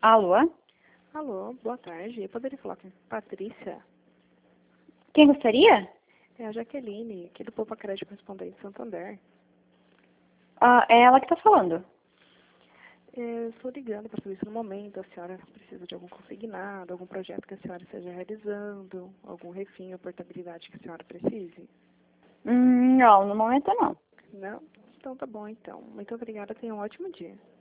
Alô? Alô, boa tarde. Eu poderia falar com Patrícia? Quem gostaria? É a Jaqueline, aqui do Poupa Crédito Correspondente Santander. É ela que tá falando. Eu estou ligando para saber se no momento a senhora precisa de algum consignado, algum projeto que a senhora esteja realizando, algum refim ou portabilidade que a senhora precise. Não, no momento não. Não? Então tá bom, então. Muito obrigada, tenha um ótimo dia.